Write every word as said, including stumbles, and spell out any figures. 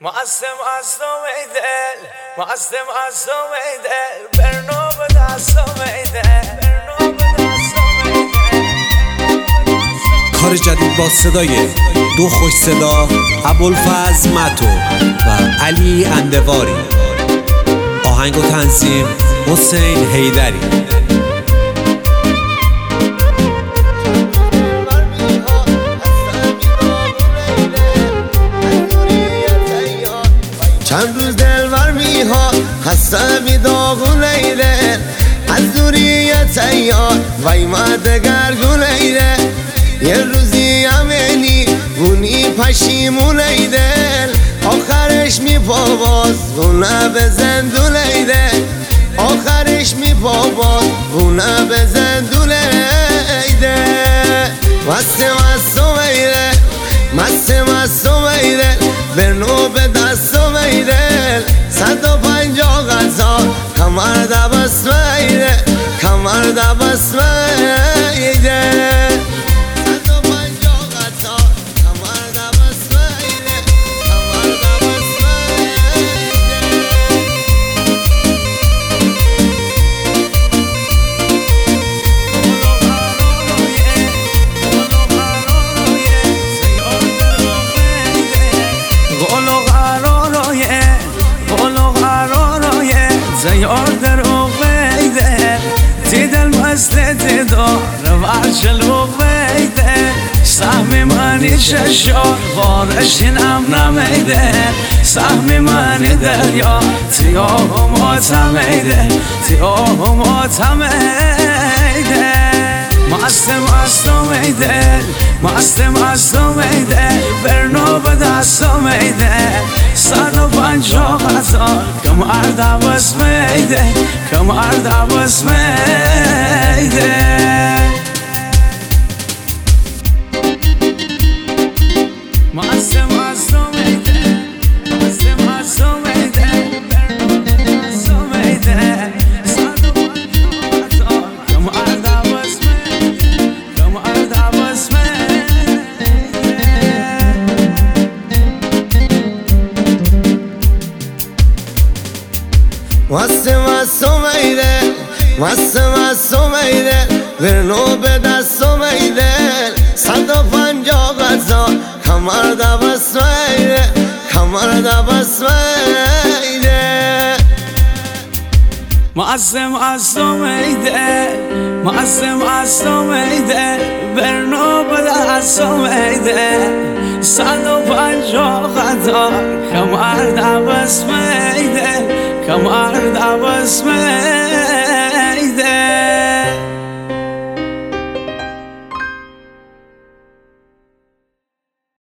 معصم عصام ایدل معصم عصام ایدل برنو به دستام ایدل برنو به دستام ایدل کار جدید با صدای دو خوش صدا ابوالفضل متو و علی اندواری، آهنگ و تنظیم حسین حیدری. چند روز دلبر میها هستم داغون ایده از دوری تیار وای مدگر گون ایده یه روزی امنی اونی پشیمون ایده آخرش می پاواز اونه به زندون ایده آخرش می پاواز اونه به زندون ایده مست مستم ایده مست مستم ایده برنو به دستم ایده صد و پنجاه غذا کمر دبست ایده کمر دبست ایده صد و پنجاه غذا کمر دبست ایده کمر دبست زیار در اوقیده دیدل مست دیدار ورچل اوقیده سهمی منی ششار بارشین ام نمیده سهمی منی دریا تیاهم آتمیده تیاهم آتمیده مست مستم ایدل مست مستم ایدل برنو به دستم ایدل صد و پنجاه هزار کمر دبست میده کمر دبست میده مست مستم ایدل مست مستم ایدل برنو به دستم ایدل صد و پنجاه هزار کمر دبست میده کمر دبست مست مستم ایده مست مستم ایده برنو به دستم ایده صد و پنجاه غذا کمر دبست ایده کمر دبست ایده مست مستم ایدل مست مستم ایدل برنو به دستم ایدل صد و پنجاه قطار کمر دبست میده کمر دبست میده